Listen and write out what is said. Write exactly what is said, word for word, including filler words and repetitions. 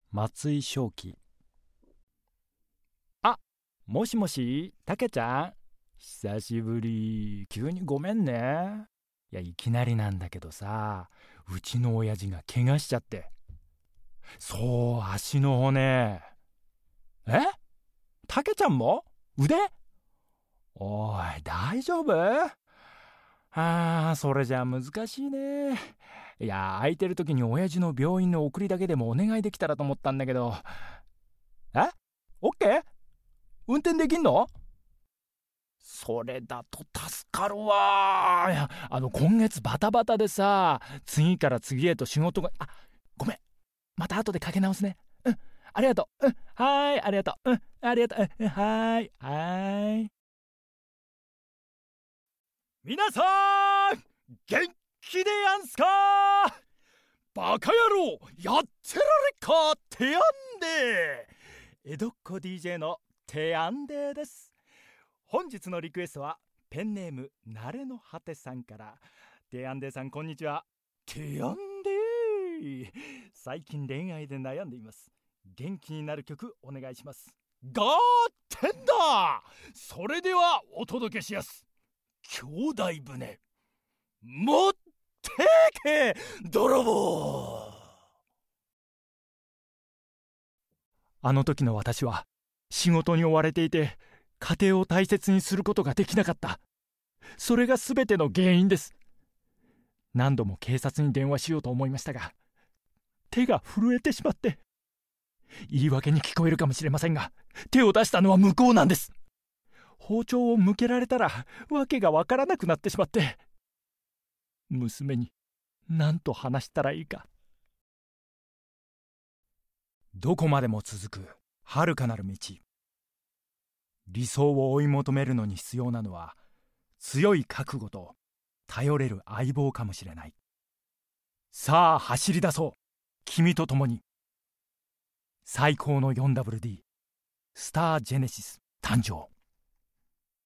松井正樹。あ、もしもし、たけちゃん、久しぶり。急にごめんね。いや、いきなりなんだけどさ、うちの親父が怪我しちゃって。そう、足の骨。え？たけちゃんも？腕？おい、大丈夫？ああ、それじゃ難しいね。いや、空いてる時に親父の病院の送りだけでもお願いできたらと思ったんだけど。え？オッケー？運転できんの？それだと助かるわ。いや、あの今月バタバタでさ、次から次へと仕事が。あ、ごめん、また後でかけ直すね。うん、ありがとう。うん、はーい、ありがとう。うん、ありがとう。うん、はーい、はーい。皆さん、元気でやんすか？バカ野郎、やってられっか。テアンデー、江戸っ子 ディージェー のテアンデーです。本日のリクエストはペンネームなれの果てさんから。テアンデーさん、こんにちは。テアンデー、最近恋愛で悩んでいます。元気になる曲お願いします。ガーテンダー、それではお届けしやす。兄弟船、持ってけ泥棒。あの時の私は仕事に追われていて、家庭を大切にすることができなかった。それが全ての原因です。何度も警察に電話しようと思いましたが、手が震えてしまって。言い訳に聞こえるかもしれませんが、手を出したのは向こうなんです。包丁を向けられたらわけがわからなくなってしまって、娘に何と話したらいいか。どこまでも続く遥かなる道。理想を追い求めるのに必要なのは強い覚悟と頼れる相棒かもしれない。さあ走り出そう、君と共に。最高の フォーダブリューディー スタージェネシス誕生。